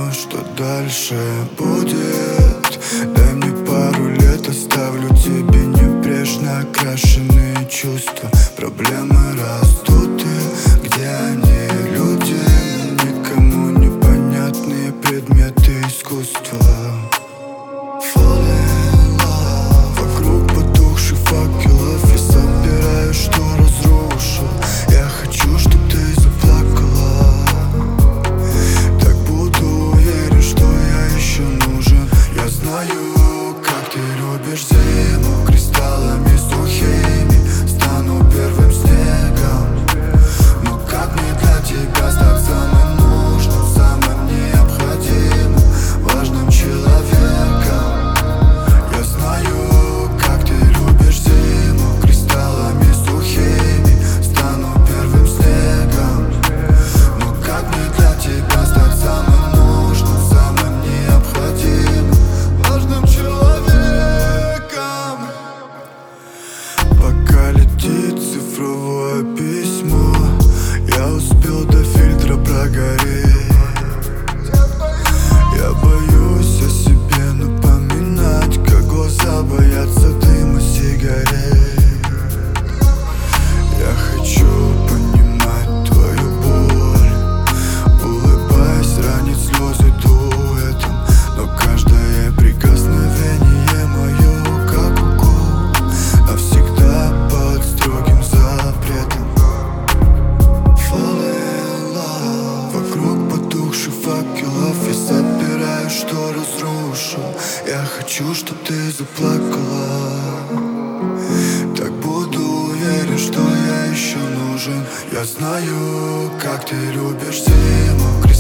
знаю, что дальше будет. Дай мне пару лет, оставлю тебе небрежно окрашенные чувства. Проблемы растут, и где они, люди? Никому непонятные предметы искусства. Вокруг потухших факелов я собираю, что разрушу. Я хочу, чтоб ты заплакала. Так буду уверен, что я еще нужен. Я знаю, как ты любишь зиму. Кристаллами сухими стану первым снегом. Но как мне для тебя стать самым нужным, самым необходимым, важным человеком? Я знаю, как ты любишь зиму. Кристаллами сухими стану первым снегом. Но как мне для тебя стать самым нужным, самым необходимым, важным человеком? Пока летит цифровое письмо, я успел до фильтра прогореть. Я боюсь о себе напоминать, как глаза боятся дыма сигарет. Я хочу понимать твою боль, улыбаясь, ранить слезы дуэтом. Но каждое прикосновение мое, как укол, навсегда под строгим запретом. Вокруг потухших факелов я собираю, что разрушу. Я хочу, чтоб ты заплакала. Так буду уверен, что я еще нужен. Я знаю, как ты любишь зиму.